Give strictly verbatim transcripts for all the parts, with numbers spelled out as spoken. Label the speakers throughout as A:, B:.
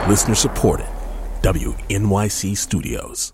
A: Listener supported. W N Y C Studios.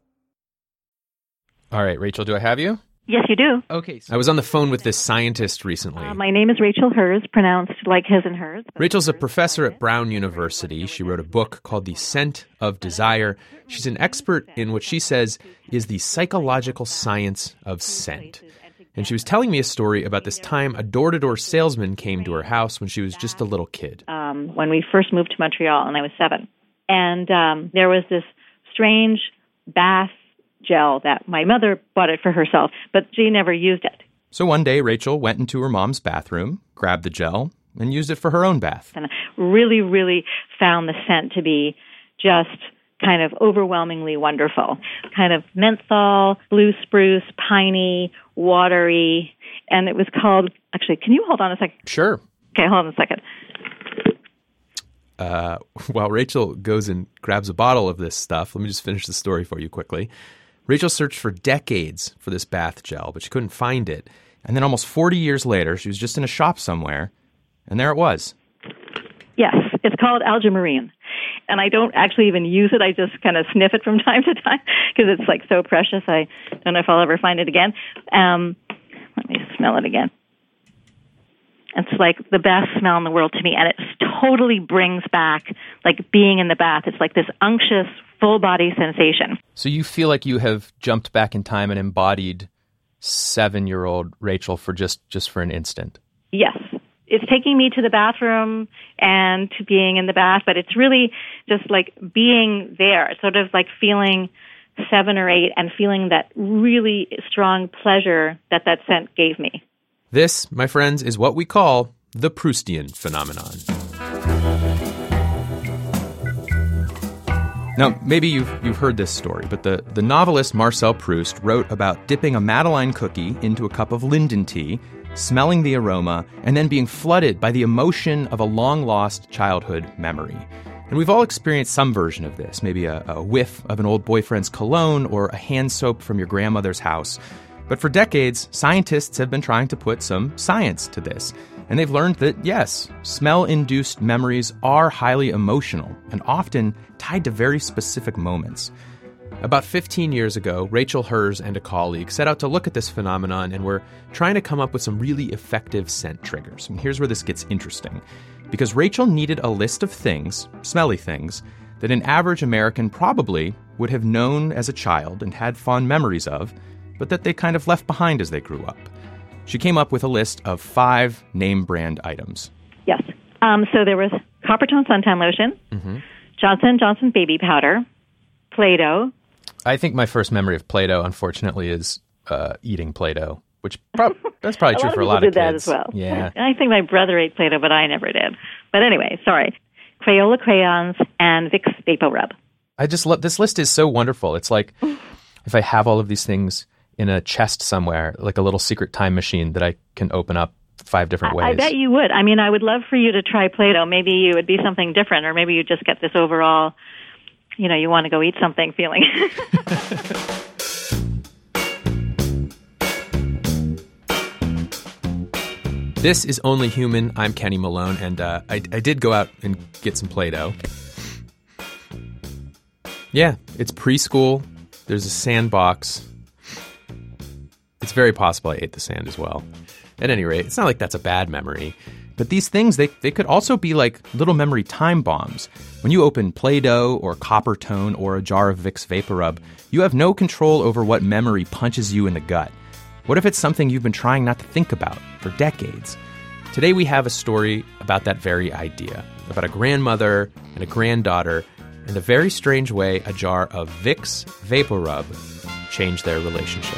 B: All right, Rachel, do I have you?
C: Yes, you do.
B: Okay. So I was on the phone with this scientist recently.
C: Uh, my name is Rachel Hers, pronounced like his and hers.
B: Rachel's a professor at Brown University. She wrote a book called The Scent of Desire. She's an expert in what she says is the psychological science of scent. And she was telling me a story about this time a door-to-door salesman came to her house when she was just a little kid.
C: Um, when we first moved to Montreal, and I was seven. And um, there was this strange bath gel that my mother bought it for herself, but she never used it.
B: So one day, Rachel went into her mom's bathroom, grabbed the gel, and used it for her own bath.
C: And I really, really found the scent to be just kind of overwhelmingly wonderful. Kind of menthol, blue spruce, piney, watery, and it was called, actually, can you hold on a second?
B: Sure.
C: Okay, hold on a second.
B: Uh, while Rachel goes and grabs a bottle of this stuff, let me just finish the story for you quickly. Rachel searched for decades for this bath gel, but she couldn't find it. And then almost forty years later, she was just in a shop somewhere, and there it was.
C: Yes, it's called Algamarine. And I don't actually even use it. I just kind of sniff it from time to time because it's like so precious. I don't know if I'll ever find it again. Um, let me smell it again. It's like the best smell in the world to me, and it totally brings back like being in the bath. It's like this unctuous, full-body sensation.
B: So you feel like you have jumped back in time and embodied seven-year-old Rachel for just, just for an instant?
C: Yes. It's taking me to the bathroom and to being in the bath, but it's really just like being there. It's sort of like feeling seven or eight and feeling that really strong pleasure that that scent gave me.
B: This, my friends, is what we call the Proustian phenomenon. Now, maybe you've you've heard this story, but the, the novelist Marcel Proust wrote about dipping a Madeleine cookie into a cup of linden tea, smelling the aroma, and then being flooded by the emotion of a long-lost childhood memory. And we've all experienced some version of this, maybe a, a whiff of an old boyfriend's cologne or a hand soap from your grandmother's house. But for decades, scientists have been trying to put some science to this. And they've learned that, yes, smell-induced memories are highly emotional and often tied to very specific moments. About fifteen years ago, Rachel Hers and a colleague set out to look at this phenomenon and were trying to come up with some really effective scent triggers. And here's where this gets interesting. Because Rachel needed a list of things, smelly things, that an average American probably would have known as a child and had fond memories of, but that they kind of left behind as they grew up. She came up with a list of five name-brand items.
C: Yes. Um, so there was Coppertone suntan lotion, mm-hmm. Johnson and Johnson baby powder, Play-Doh.
B: I think my first memory of Play-Doh, unfortunately, is uh, eating Play-Doh, which pro- that's probably true for a lot of kids.
C: A lot of people did that as well.
B: Yeah.
C: I think my brother ate Play-Doh, but I never did. But anyway, sorry. Crayola crayons and Vicks VapoRub.
B: I just love, this list is so wonderful. It's like if I have all of these things in a chest somewhere, like a little secret time machine that I can open up five different ways.
C: I, I bet you would. I mean, I would love for you to try Play-Doh. Maybe it would be something different, or maybe you just get this overall, you know, you want to go eat something feeling.
B: This is Only Human. I'm Kenny Malone, and uh, I, I did go out and get some Play-Doh. Yeah, it's preschool. There's a sandbox. It's very possible I ate the sand as well. At any rate, it's not like that's a bad memory. But these things, they, they could also be like little memory time bombs. When you open Play-Doh or Coppertone or a jar of Vicks VapoRub, you have no control over what memory punches you in the gut. What if it's something you've been trying not to think about for decades? Today we have a story about that very idea, about a grandmother and a granddaughter, and the very strange way a jar of Vicks VapoRub changed their relationship.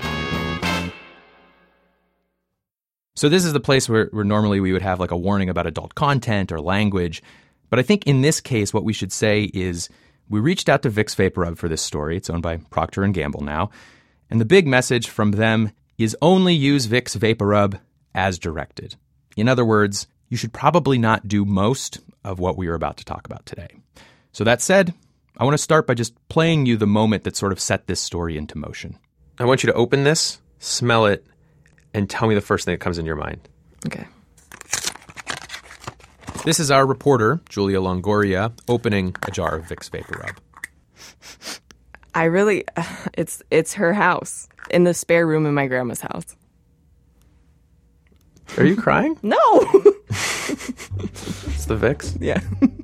B: So this is the place where, where normally we would have like a warning about adult content or language. But I think in this case, what we should say is we reached out to Vicks VapoRub for this story. It's owned by Procter and Gamble now. And the big message from them is only use Vicks VapoRub as directed. In other words, you should probably not do most of what we are about to talk about today. So that said, I want to start by just playing you the moment that sort of set this story into motion. I want you to open this, smell it, and tell me the first thing that comes in your mind.
D: Okay.
B: This is our reporter, Julia Longoria, opening a jar of Vicks VapoRub.
D: I really, it's it's her house, in the spare room in my grandma's house.
B: Are you crying?
D: No!
B: It's the Vicks?
D: Yeah.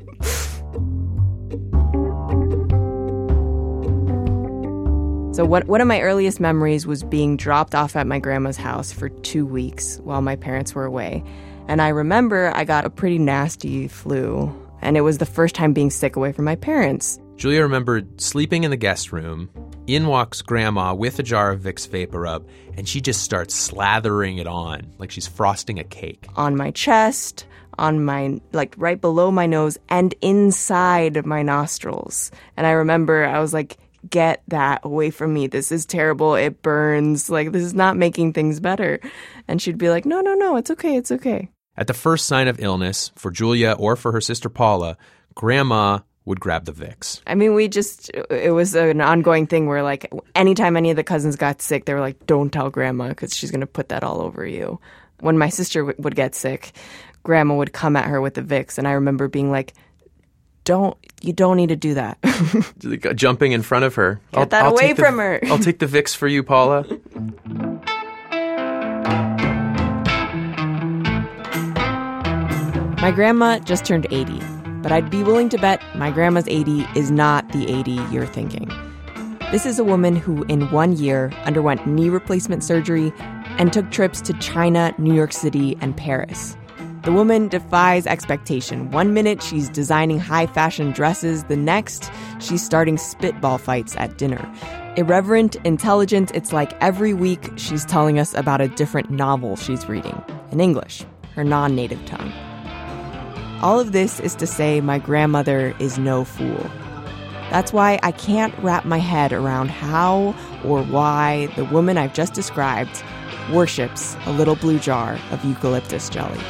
D: So what, one of my earliest memories was being dropped off at my grandma's house for two weeks while my parents were away. And I remember I got a pretty nasty flu, and it was the first time being sick away from my parents.
B: Julia remembered sleeping in the guest room. In walks Grandma with a jar of Vicks VapoRub, and she just starts slathering it on like she's frosting a cake.
D: On my chest, on my, like, right below my nose, and inside my nostrils. And I remember I was like, get that away from me. This is terrible. It burns. Like, this is not making things better. And she'd be like, no, no, no, it's okay, it's okay.
B: At the first sign of illness, for Julia or for her sister Paula, Grandma would grab the Vicks.
D: I mean, we just, it was an ongoing thing where, like, anytime any of the cousins got sick, they were like, don't tell Grandma because she's going to put that all over you. When my sister w- would get sick, Grandma would come at her with the Vicks, and I remember being like, don't, you don't need to do that.
B: Jumping in front of her.
D: Get
B: I'll,
D: that
B: I'll
D: away
B: the,
D: from her.
B: I'll take the Vicks for you, Paula.
D: My grandma just turned eighty, but I'd be willing to bet my grandma's eighty is not the eighty you're thinking. This is a woman who, in one year, underwent knee replacement surgery and took trips to China, New York City, and Paris. The woman defies expectation. One minute, she's designing high-fashion dresses. The next, she's starting spitball fights at dinner. Irreverent, intelligent, it's like every week she's telling us about a different novel she's reading, in English, her non-native tongue. All of this is to say my grandmother is no fool. That's why I can't wrap my head around how or why the woman I've just described worships a little blue jar of eucalyptus jelly.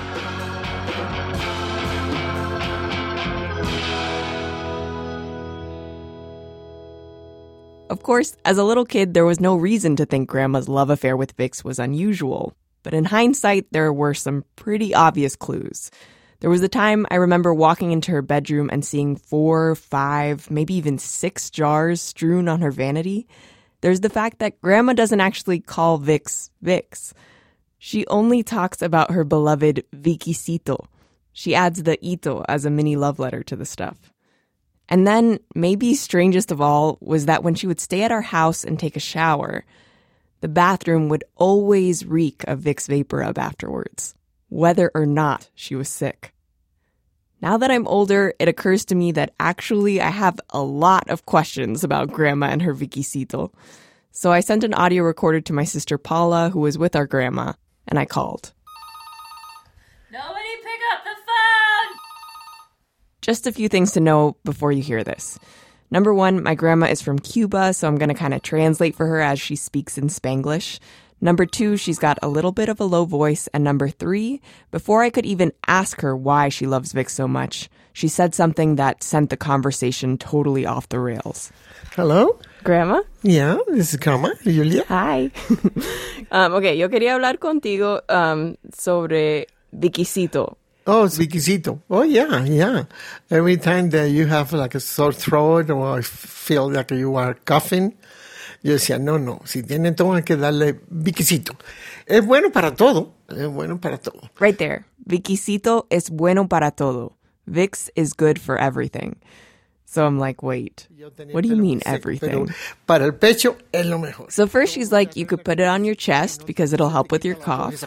D: Of course, as a little kid, there was no reason to think Grandma's love affair with Vicks was unusual. But in hindsight, there were some pretty obvious clues. There was a time I remember walking into her bedroom and seeing four, five, maybe even six jars strewn on her vanity. There's the fact that Grandma doesn't actually call Vicks Vicks. She only talks about her beloved Vickysito. She adds the ito as a mini love letter to the stuff. And then, maybe strangest of all, was that when she would stay at our house and take a shower, the bathroom would always reek of Vicks VapoRub afterwards, whether or not she was sick. Now that I'm older, it occurs to me that actually I have a lot of questions about Grandma and her Vickysito. So I sent an audio recorder to my sister Paula, who was with our grandma, and I called.
E: Nobody pick up the phone!
D: Just a few things to know before you hear this. Number one, my grandma is from Cuba, so I'm going to kind of translate for her as she speaks in Spanglish. Number two, she's got a little bit of a low voice. And number three, before I could even ask her why she loves Vicks so much, she said something that sent the conversation totally off the rails.
F: Hello?
D: Grandma?
F: Yeah, this is Grandma, Julia.
D: Hi. um, ok, yo quería hablar contigo um, sobre Vickysito.
F: Oh, it's Vickysito. Oh, yeah, yeah. Every time that you have like a sore throat or feel like you are coughing, yo decía, no, no, si tienen todo hay que darle Vickysito. Es bueno para todo. Es bueno para todo.
D: Right there. Vickysito es bueno para todo. Vicks is good for everything. So I'm like, wait, what do you mean everything?
F: Para el pecho es lo mejor.
D: So first she's like, you could put it on your chest because it'll help with your cough.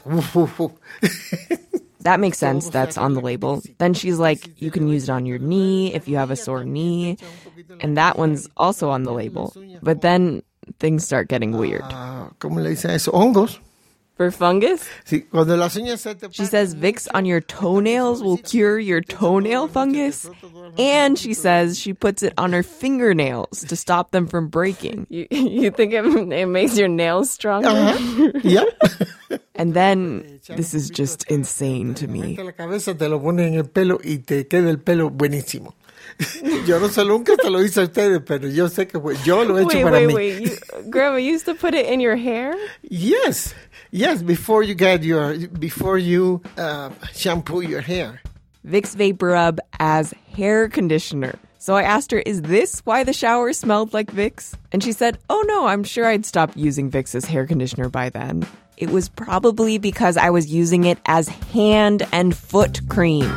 D: That makes sense. That's on the label. Then she's like, you can use it on your knee if you have a sore knee. And that one's also on the label. But then things start getting weird.
F: Uh, ¿Cómo le dicen eso? Hongos.
D: For fungus?
F: Sí, cuando las uñas se te
D: She says Vicks on your toenails will cure your toenail fungus. And she says she puts it on her fingernails to stop them from breaking. You, you think it, it makes your nails stronger?
F: Uh-huh. Yep.
D: And then, this is just insane to me.
F: La cabeza te lo pone en el pelo y te queda el pelo buenísimo. Yo no sé, nunca te lo hice a ustedes, pero yo sé que yo lo he hecho
D: wait,
F: para
D: wait,
F: mí.
D: Wait, wait, wait. Grandma, you used to put it in your hair?
F: Yes, yes, before you get your, before you uh, shampoo your hair.
D: Vicks VapoRub as hair conditioner. So I asked her, is this why the shower smelled like Vicks? And she said, oh no, I'm sure I'd stopped using Vicks as hair conditioner by then. It was probably because I was using it as hand and foot cream.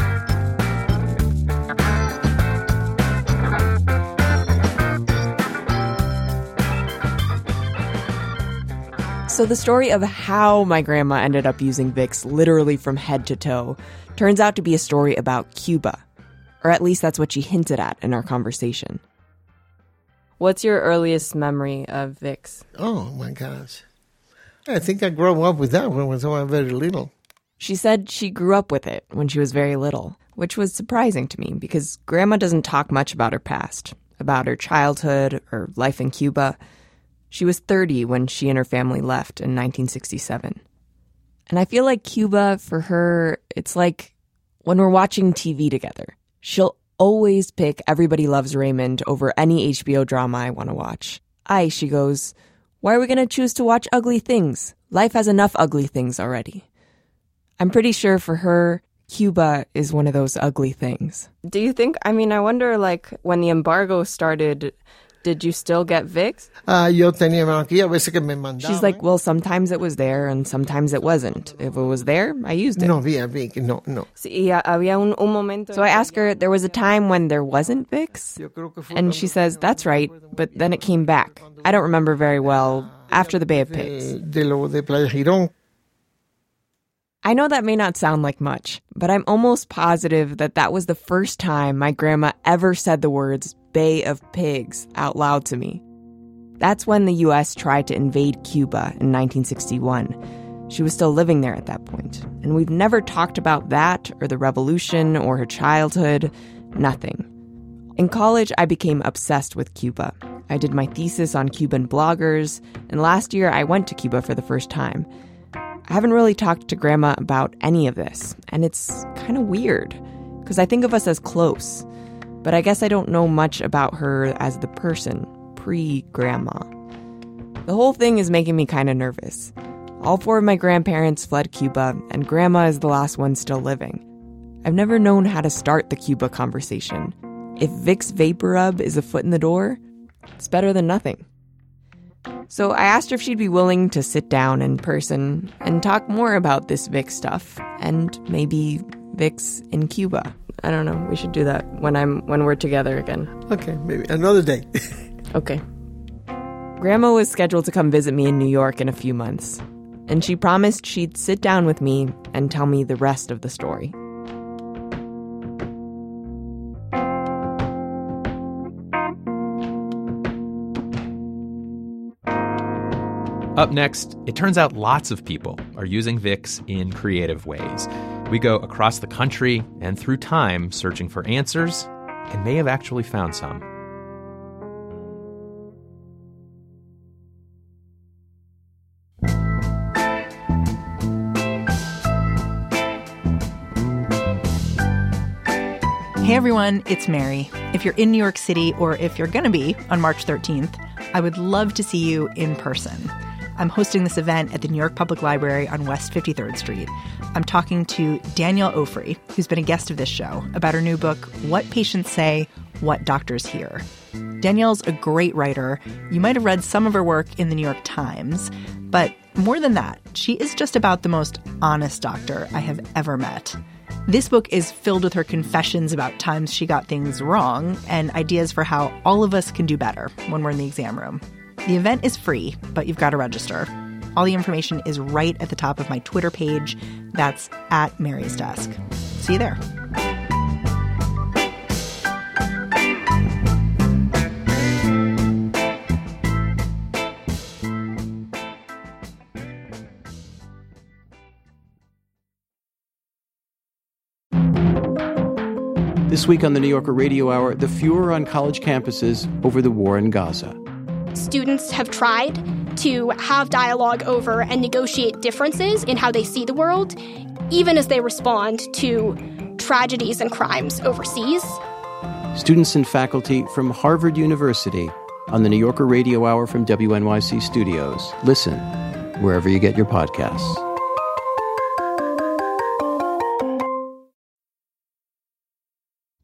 D: So the story of how my grandma ended up using Vicks literally from head to toe turns out to be a story about Cuba. Or at least that's what she hinted at in our conversation. What's your earliest memory of Vicks?
F: Oh, my gosh. I think I grew up with that when I was very little.
D: She said she grew up with it when she was very little, which was surprising to me because Grandma doesn't talk much about her past, about her childhood or life in Cuba. She was thirty when she and her family left in nineteen sixty-seven. And I feel like Cuba, for her, it's like when we're watching T V together. She'll always pick Everybody Loves Raymond over any H B O drama I want to watch. Ay, she goes, why are we going to choose to watch ugly things? Life has enough ugly things already. I'm pretty sure for her, Cuba is one of those ugly things. Do you think, I mean, I wonder, like, when the embargo started, did you still get Vicks?
F: Ah, yo tenía aquí, a veces que me mandaba.
D: She's like, well, sometimes it was there and sometimes it wasn't. If it was there, I used it.
F: No había Vicks, no, no.
D: Sí, había un, un momento. So I asked her, there was a time when there wasn't Vicks? And she says, that's right, but then it came back. I don't remember very well, after the Bay of Pigs.
F: De lo de Playa Girón.
D: I know that may not sound like much, but I'm almost positive that that was the first time my grandma ever said the words Bay of Pigs out loud to me. That's when the U S tried to invade Cuba in nineteen sixty-one. She was still living there at that point, and we've never talked about that or the revolution or her childhood, nothing. In college, I became obsessed with Cuba. I did my thesis on Cuban bloggers, and last year I went to Cuba for the first time. I haven't really talked to Grandma about any of this, and it's kind of weird, because I think of us as close. But I guess I don't know much about her as the person, pre-Grandma. The whole thing is making me kind of nervous. All four of my grandparents fled Cuba, and Grandma is the last one still living. I've never known how to start the Cuba conversation. If Vicks VapoRub is a foot in the door, it's better than nothing. So I asked her if she'd be willing to sit down in person and talk more about this Vicks stuff, and maybe Vicks in Cuba. I don't know. We should do that when I'm when we're together again.
F: Okay, maybe another day.
D: Okay. Grandma was scheduled to come visit me in New York in a few months, and she promised she'd sit down with me and tell me the rest of the story.
B: Up next, it turns out lots of people are using Vicks in creative ways. We go across the country and through time searching for answers and may have actually found some.
G: Hey everyone, it's Mary. If you're in New York City, or if you're going to be on March thirteenth, I would love to see you in person. I'm hosting this event at the New York Public Library on West fifty-third Street. I'm talking to Danielle Ofri, who's been a guest of this show, about her new book, What Patients Say, What Doctors Hear. Danielle's a great writer. You might have read some of her work in the New York Times, but more than that, she is just about the most honest doctor I have ever met. This book is filled with her confessions about times she got things wrong and ideas for how all of us can do better when we're in the exam room. The event is free, but you've got to register. All the information is right at the top of my Twitter page. That's at Mary's Desk. See you there.
H: This week on the New Yorker Radio Hour, the furor on college campuses over the war in Gaza.
I: Students have tried to have dialogue over and negotiate differences in how they see the world, even as they respond to tragedies and crimes overseas.
H: Students and faculty from Harvard University on the New Yorker Radio Hour from W N Y C Studios. Listen wherever you get your podcasts.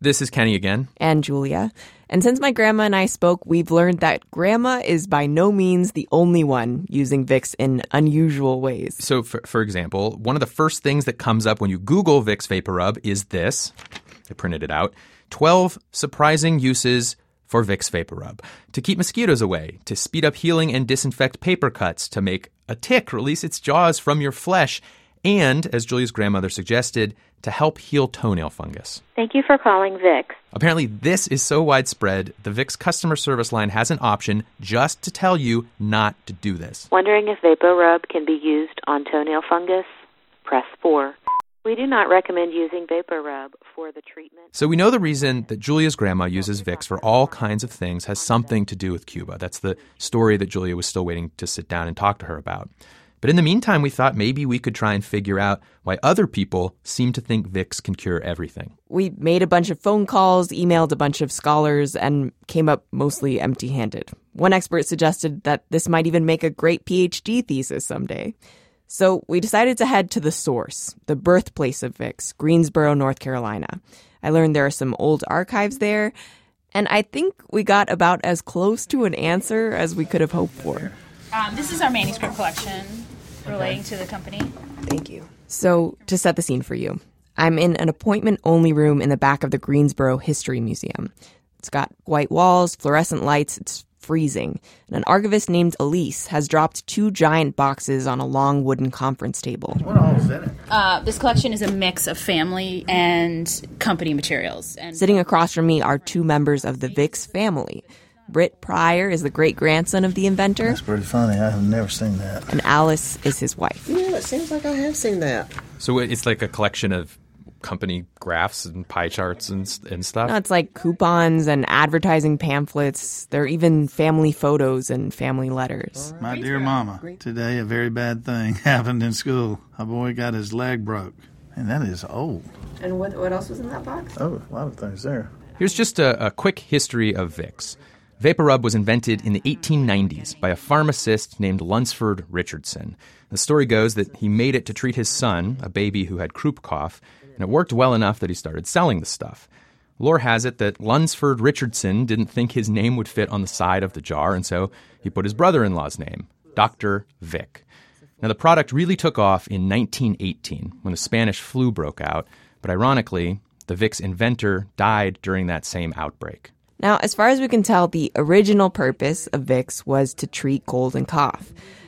B: This is Kenny again.
D: And Julia. And since my grandma and I spoke, we've learned that grandma is by no means the only one using Vicks in unusual ways.
B: So, for, for example, one of the first things that comes up when you Google Vicks VapoRub is this. I printed it out. twelve surprising uses for Vicks VapoRub. To keep mosquitoes away, to speed up healing and disinfect paper cuts, to make a tick release its jaws from your flesh, and, as Julia's grandmother suggested, to help heal toenail fungus.
J: Thank you for calling Vicks.
B: Apparently, this is so widespread, the Vicks customer service line has an option just to tell you not to do this.
J: Wondering if VapoRub can be used on toenail fungus? Press four. We do not recommend using VapoRub for the treatment.
B: So we know the reason that Julia's grandma uses Vicks for all kinds of things has something to do with Cuba. That's the story that Julia was still waiting to sit down and talk to her about. But in the meantime, we thought maybe we could try and figure out why other people seem to think Vicks can cure everything.
D: We made a bunch of phone calls, emailed a bunch of scholars, and came up mostly empty-handed. One expert suggested that this might even make a great P H D thesis someday. So we decided to head to the source, the birthplace of Vicks, Greensboro, North Carolina. I learned there are some old archives there, and I think we got about as close to an answer as we could have hoped for.
E: Um, this is our manuscript collection relating to the company.
D: Thank you. So, to set the scene for you, I'm in an appointment-only room in the back of the Greensboro History Museum. It's got white walls, fluorescent lights, it's freezing. And an archivist named Elise has dropped two giant boxes on a long wooden conference table.
F: What all is in it?
E: Uh, this collection is a mix of family and company materials. And
D: Sitting across from me are two members of the Vicks family. Britt Pryor is the great-grandson of the inventor.
K: That's pretty funny. I have never seen that.
D: And Alice is his wife.
F: Yeah, it seems like I have seen that.
B: So it's like a collection of company graphs and pie charts and, and stuff?
D: No, it's like coupons and advertising pamphlets. There are even family photos and family letters.
K: My dear mama, today a very bad thing happened in school. A boy got his leg broke. And that is old.
D: And what, what else was in that box?
K: Oh, a lot of things there.
B: Here's just a, a quick history of Vicks. VapoRub was invented in the eighteen nineties by a pharmacist named Lunsford Richardson. The story goes that he made it to treat his son, a baby who had croup cough, and it worked well enough that he started selling the stuff. Lore has it that Lunsford Richardson didn't think his name would fit on the side of the jar, and so he put his brother-in-law's name, Doctor Vic. Now, the product really took off in nineteen eighteen, when the Spanish flu broke out, but ironically, the Vicks inventor died during that same outbreak.
D: Now, as far as we can tell, the original purpose of Vicks was to treat cold and cough.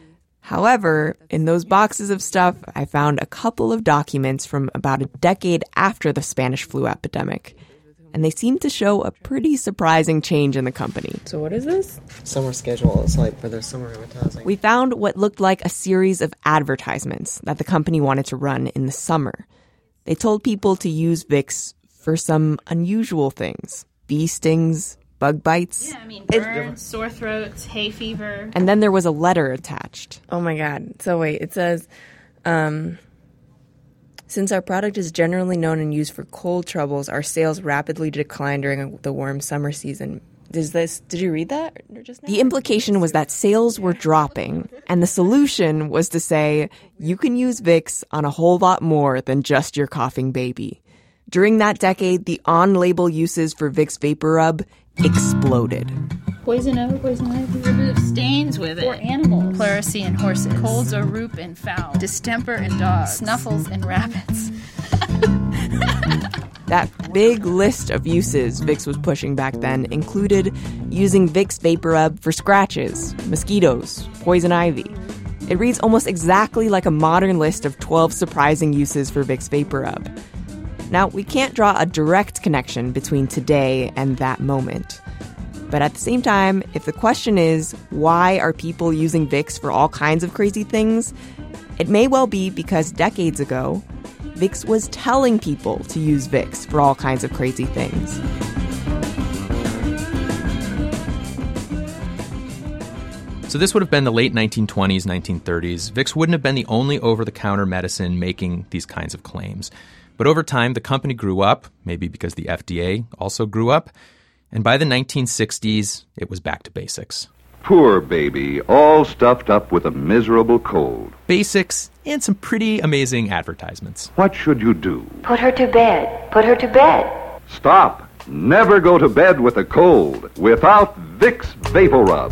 D: However, in those boxes of stuff, I found a couple of documents from about a decade after the Spanish flu epidemic, and they seem to show a pretty surprising change in the company.
L: So what is this? Summer schedule. It's like for their summer advertising.
D: We found what looked like a series of advertisements that the company wanted to run in the summer. They told people to use Vicks for some unusual things. Bee stings, bug bites.
E: Yeah, I mean, burns, sore throats, hay fever.
D: And then there was a letter attached.
L: Oh my God. So wait, it says, um, since our product is generally known and used for cold troubles, our sales rapidly decline during the warm summer season. Is this, did you read that just now?
D: The implication was that sales were dropping, and the solution was to say, you can use Vicks on a whole lot more than just your coughing baby. During that decade, the on-label uses for Vicks VapoRub exploded.
E: Poison oak, poison ivy, remove stains with it. For animals. Pleurisy in horses. Colds or roup in fowl. Distemper in dogs. Snuffles in rabbits.
D: That big list of uses Vicks was pushing back then included using Vicks VapoRub for scratches, mosquitoes, poison ivy. It reads almost exactly like a modern list of twelve surprising uses for Vicks VapoRub. Now, we can't draw a direct connection between today and that moment. But at the same time, if the question is, why are people using Vicks for all kinds of crazy things? It may well be because decades ago, Vicks was telling people to use Vicks for all kinds of crazy things.
B: So this would have been the late nineteen twenties, nineteen thirties. Vicks wouldn't have been the only over-the-counter medicine making these kinds of claims. But over time, the company grew up, maybe because the F D A also grew up, and by the nineteen sixties, it was back to basics.
M: Poor baby, all stuffed up with a miserable cold.
B: Basics and some pretty amazing advertisements.
M: What should you do?
N: Put her to bed. Put her to bed.
M: Stop. Never go to bed with a cold without Vicks VapoRub.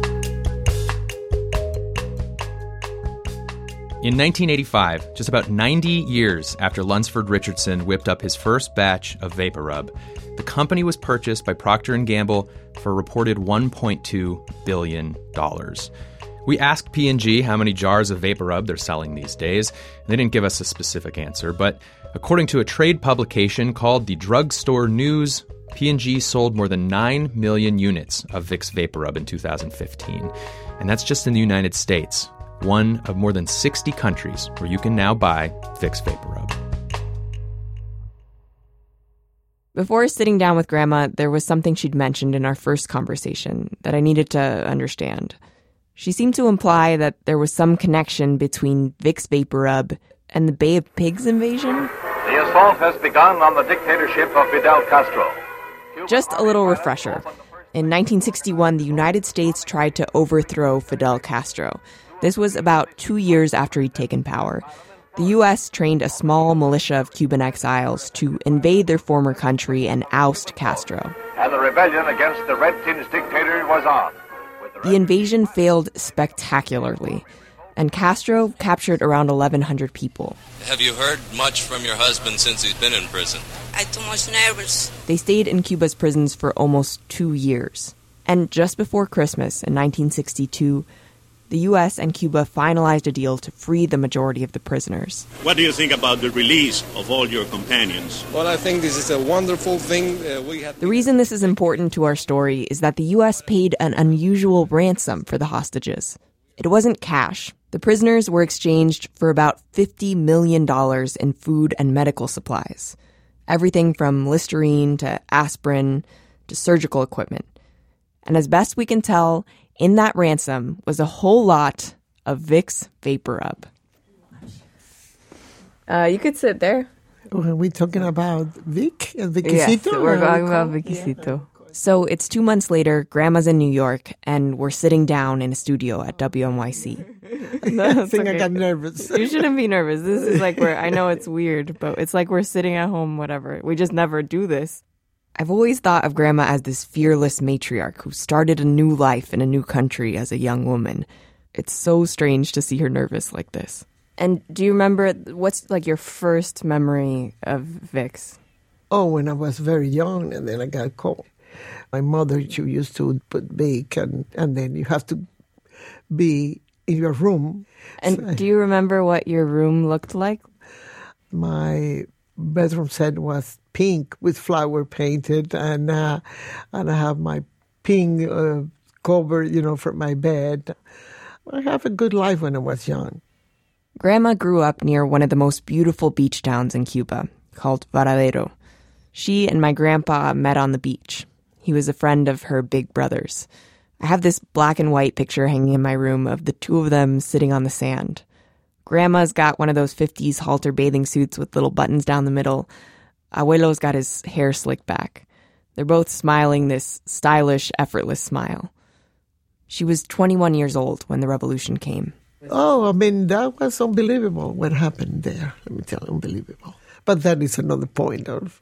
B: In nineteen eighty-five, just about ninety years after Lunsford Richardson whipped up his first batch of VapoRub, the company was purchased by Procter and Gamble for a reported one point two billion dollars. We asked P and G how many jars of VapoRub they're selling these days. They didn't give us a specific answer, but according to a trade publication called the Drugstore News, P and G sold more than nine million units of Vicks VapoRub in two thousand fifteen. And that's just in the United States, one of more than sixty countries where you can now buy Vicks VapoRub.
D: Before sitting down with Grandma, there was something she'd mentioned in our first conversation that I needed to understand. She seemed to imply that there was some connection between Vicks VapoRub and the Bay of Pigs invasion.
N: The assault has begun on the dictatorship of Fidel Castro.
D: Just a little refresher. In nineteen sixty-one, the United States tried to overthrow Fidel Castro. This was about two years after he'd taken power. The U S trained a small militia of Cuban exiles to invade their former country and oust Castro.
N: And the rebellion against the red-tinged dictator was on.
D: The invasion failed spectacularly, and Castro captured around eleven hundred people.
O: Have you heard much from your husband since he's been in prison?
P: I'm too much nervous.
D: They stayed in Cuba's prisons for almost two years. And just before Christmas in nineteen sixty-two, the U S and Cuba finalized a deal to free the majority of the prisoners.
Q: What do you think about the release of all your companions?
R: Well, I think this is a wonderful thing. Uh, we have
D: the reason this is important to our story is that the U S paid an unusual ransom for the hostages. It wasn't cash. The prisoners were exchanged for about fifty million dollars in food and medical supplies. Everything from Listerine to aspirin to surgical equipment. And as best we can tell, in that ransom was a whole lot of Vicks VapoRub. Uh, you could sit there.
F: Are we talking about Vic and Vicicito?
D: Yes, we're talking about Vicicito. Yeah. So it's two months later, Grandma's in New York, and we're sitting down in a studio at W N Y C.
F: No, I think okay. I got nervous.
D: You shouldn't be nervous. This is like where, I know it's weird, but it's like we're sitting at home, whatever. We just never do this. I've always thought of Grandma as this fearless matriarch who started a new life in a new country as a young woman. It's so strange to see her nervous like this. And do you remember, what's like your first memory of Vicks?
F: Oh, when I was very young and then I got cold. My mother, she used to put bake and, and then you have to be in your room.
D: And so, do you remember what your room looked like?
F: My bedroom set was pink with flower painted, and uh, and I have my pink uh, cover, you know, for my bed. I have a good life when I was young.
D: Grandma grew up near one of the most beautiful beach towns in Cuba, called Varadero. She and my grandpa met on the beach. He was a friend of her big brother's. I have this black and white picture hanging in my room of the two of them sitting on the sand. Grandma's got one of those fifties halter bathing suits with little buttons down the middle. Abuelo's got his hair slicked back. They're both smiling this stylish, effortless smile. She was twenty-one years old when the revolution came.
F: Oh, I mean, that was unbelievable what happened there. Let me tell you, unbelievable. But that is another point. Of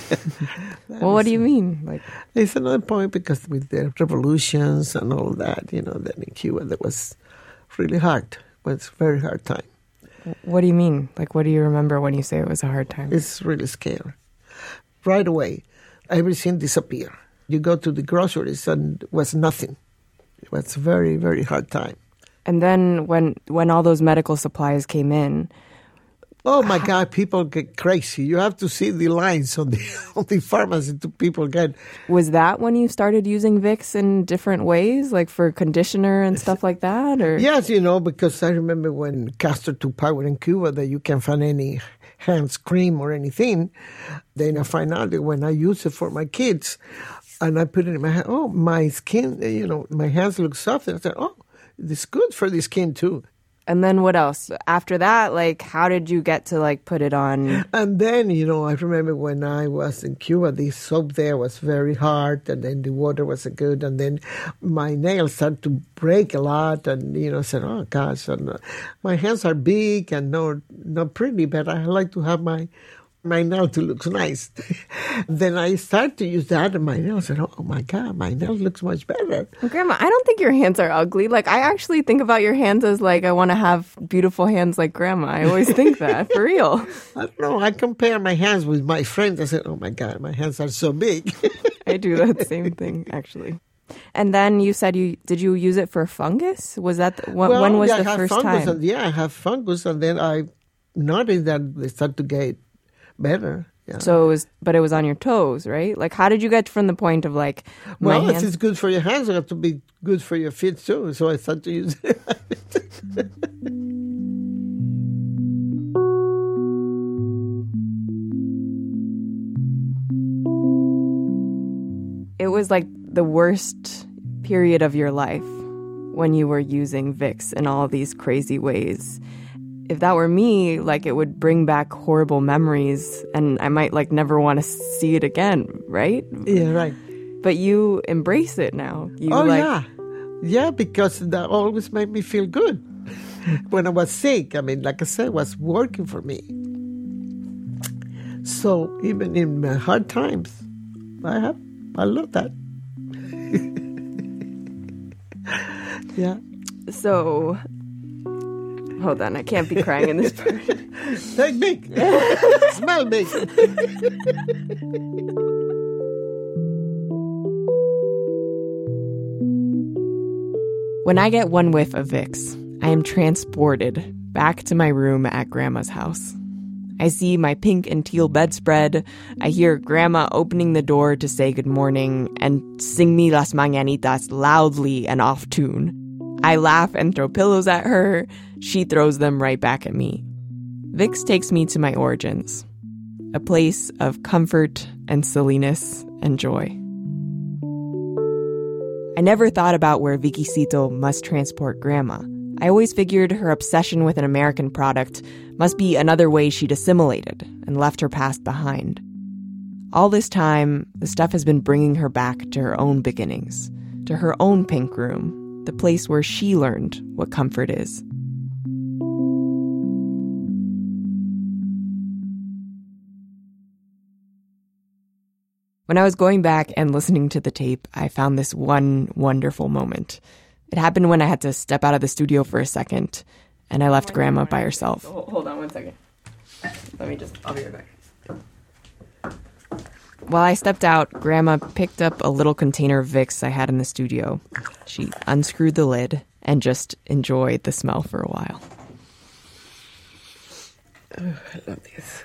D: well, what do you mean? Like,
F: it's another point because with the revolutions and all that, you know, then in Cuba, that was really hard. It was a very hard time.
D: What do you mean? Like, what do you remember when you say it was a hard time?
F: It's really scary. Right away, everything disappeared. You go to the groceries and it was nothing. It was a very, very hard time.
D: And then when when all those medical supplies came in...
F: Oh, my God, people get crazy. You have to see the lines on the, on the pharmacy to people get...
D: Was that when you started using Vicks in different ways, like for conditioner and stuff like that? Or
F: Yes, you know, because I remember when Castro took power in Cuba that you can't find any hands cream or anything. Then I find out that when I use it for my kids and I put it in my hand, oh, my skin, you know, my hands look soft. And I said, oh, it's good for the skin too.
D: And then what else? After that, like, how did you get to, like, put it on?
F: And then, you know, I remember when I was in Cuba, the soap there was very hard, and then the water wasn't good, and then my nails started to break a lot, and, you know, I said, oh, gosh, and, uh, my hands are big and not, not pretty, but I like to have my my nail to look nice. Then I start to use that, and my nails, and oh my God, my nails looks much better.
D: Well, Grandma, I don't think your hands are ugly. Like, I actually think about your hands as like, I want to have beautiful hands like Grandma. I always think that, for real.
F: I don't know. I compare my hands with my friends. I said, oh my God, my hands are so big.
D: I do that same thing, actually. And then you said you did you use it for fungus? Was that the, when,
F: well,
D: when was
F: yeah,
D: the
F: I have
D: first
F: fungus
D: time?
F: And, yeah, I have fungus, and then I noticed that they start to get better. Yeah.
D: So it was, but it was on your toes, right? Like, how did you get from the point of like, my
F: well,
D: hands?
F: it's good for your hands. It has to be good for your feet too. So I started to use it.
D: It was like the worst period of your life when you were using Vicks in all these crazy ways. If that were me, like, it would bring back horrible memories, and I might like never want to see it again, right?
F: Yeah, right.
D: But you embrace it now. You,
F: oh,
D: like,
F: yeah. Yeah, because that always made me feel good. When I was sick, I mean, like I said, it was working for me. So even in my hard times, I have, I love that. Yeah.
D: So, hold on, I can't be crying in this part.
F: Take big. Smell big.
D: When I get one whiff of Vicks, I am transported back to my room at Grandma's house. I see my pink and teal bedspread. I hear Grandma opening the door to say good morning and sing me Las Mañanitas loudly and off tune. I laugh and throw pillows at her. She throws them right back at me. Vicks takes me to my origins, a place of comfort and silliness and joy. I never thought about where Viquisito must transport Grandma. I always figured her obsession with an American product must be another way she'd assimilated and left her past behind. All this time, the stuff has been bringing her back to her own beginnings, to her own pink room, the place where she learned what comfort is. When I was going back and listening to the tape, I found this one wonderful moment. It happened when I had to step out of the studio for a second, and I left Grandma by herself.
L: Hold on one second. Let me just, I'll be right back.
D: While I stepped out, Grandma picked up a little container of Vicks I had in the studio. She unscrewed the lid and just enjoyed the smell for a while.
F: Oh, I love this.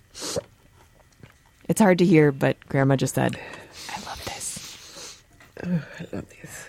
D: It's hard to hear, but Grandma just said, I love this.
F: Oh, I love this.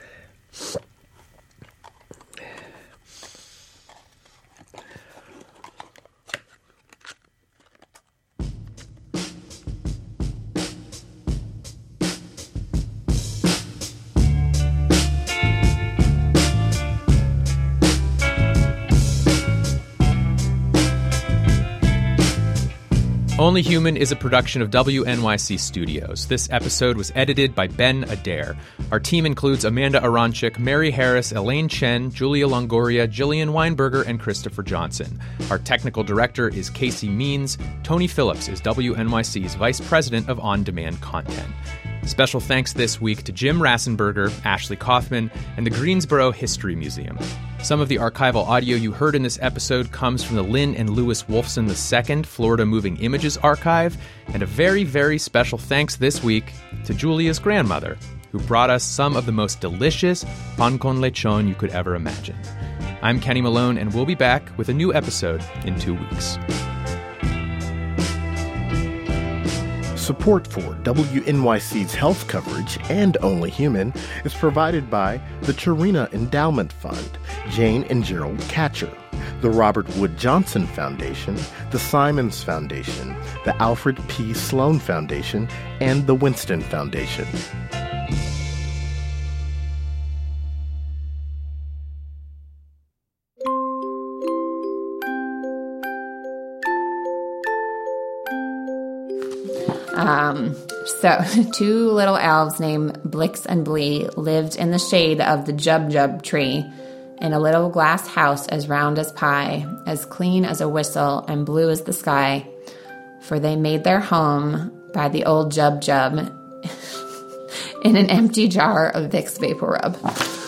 B: Only Human is a production of W N Y C Studios. This episode was edited by Ben Adair. Our team includes Amanda Aronchik, Mary Harris, Elaine Chen, Julia Longoria, Jillian Weinberger, and Christopher Johnson. Our technical director is Casey Means. Tony Phillips is W N Y C's Vice President of On-Demand Content. Special thanks this week to Jim Rassenberger, Ashley Kaufman, and the Greensboro History Museum. Some of the archival audio you heard in this episode comes from the Lynn and Lewis Wolfson the Second Florida Moving Images Archive, and a very, very special thanks this week to Julia's grandmother, who brought us some of the most delicious pan con lechon you could ever imagine. I'm Kenny Malone, and we'll be back with a new episode in two weeks.
S: Support for W N Y C's health coverage and Only Human is provided by the Tarina Endowment Fund, Jane and Gerald Catcher, the Robert Wood Johnson Foundation, the Simons Foundation, the Alfred P. Sloan Foundation, and the Winston Foundation.
T: Um, so, two little elves named Blix and Blee lived in the shade of the Jub Jub tree in a little glass house as round as pie, as clean as a whistle, and blue as the sky. for they made their home by the old Jub Jub in an empty jar of Vicks Vapor Rub.